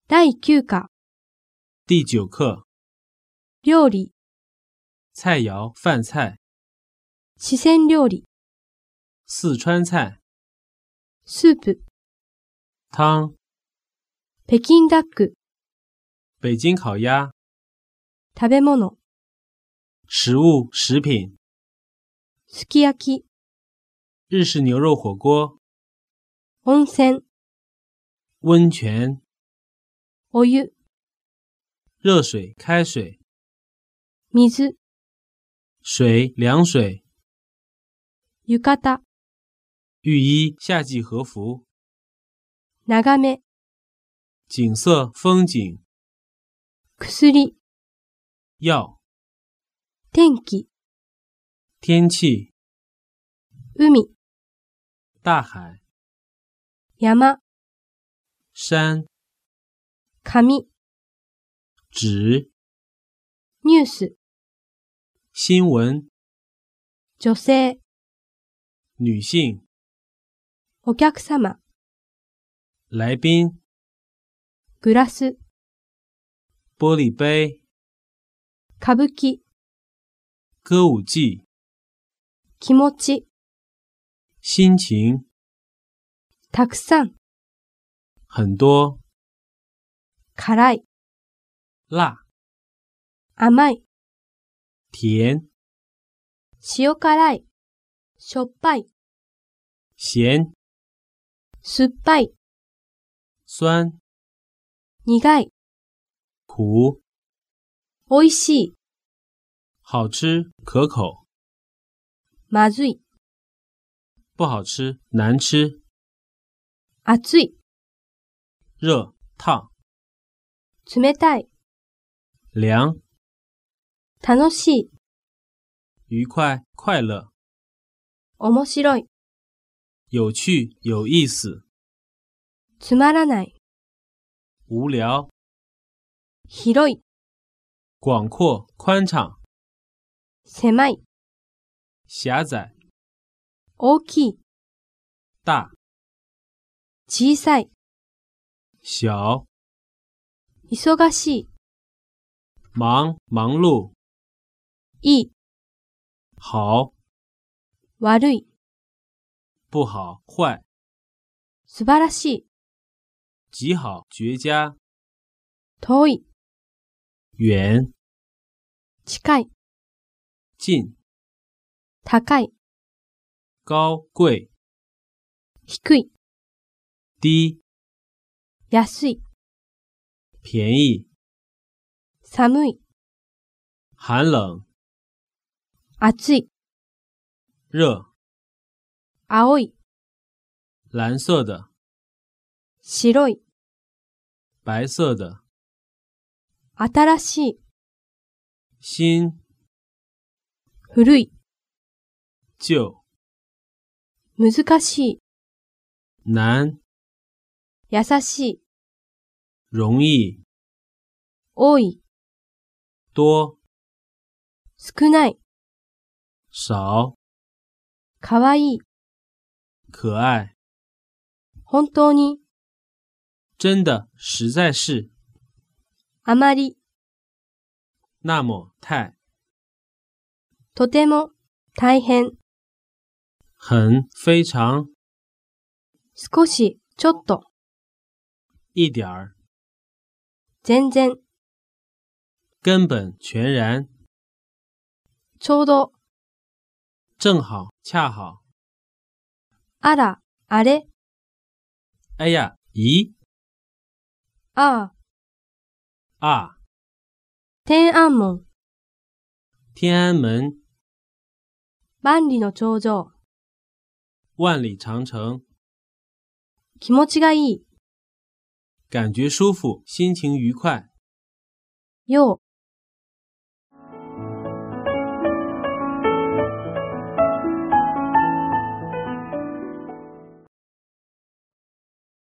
第9課、 第9課， 料理、 菜肴饭菜， 四川料理、 四川菜， スープ、 汤， 北京ダック、 北京烤鸭， 食べ物、 食物食品， すき焼き、 日式牛肉火锅， 温泉、 温泉， お湯、 热水开水， 水、 水凉水， 浴衣、 浴衣夏季和服， 眺め、 景色风景， 薬、 药， 天気、 天气， 海、 大海， 山、 山， 紙、 纸， ニュース、 新闻， 女性、 女性， お客様、 来宾， グラス、 玻璃杯， 歌舞伎、 歌舞伎， 気持ち、 心情， たくさん、 很多， 辛い、 辣， 甘い、 甜， 塩辛い、しょっぱい、 咸， 酸っぱい、 酸， 苦い、 苦， 美味しい、 好吃可口， まずい、 不好吃难吃， 熱い、 热烫， 冷たい、 凉， 楽しい、 愉快快乐， 面白い、 有趣有意思， つまらない、 无聊， 広い、 广阔宽敞， 狭い、 狭窄， 大きい、 大， 小さい、 小， 忙しい、 忙碌， いい、 好， 悪い、 不好坏， 素晴らしい、 极好绝佳， 遠い、 远， 近い、 近， 高い、 高贵， 低い、 低， 安い、 便宜， 寒い、 寒冷， 暑い、 热， 青い、 蓝色的， 白い、 白色的， 新しい、 新， 古い、 旧， 難しい、 难， 優しい、 容易， 多い、 多， 少ない、 少， かわいい、 可爱， 本当に、 真的，实在是， あまり、 那么太， とても、大変、 很非常， 少し、ちょっと、 一点儿， 全然、 根本全然， ちょうど、 正好恰好， あら、あれ、 哎呀，咦， ああ、 啊， 天安門、 天安门， 万里の長城、 万里长城， 気持ちがいい、 感觉舒服，心情愉快， よう、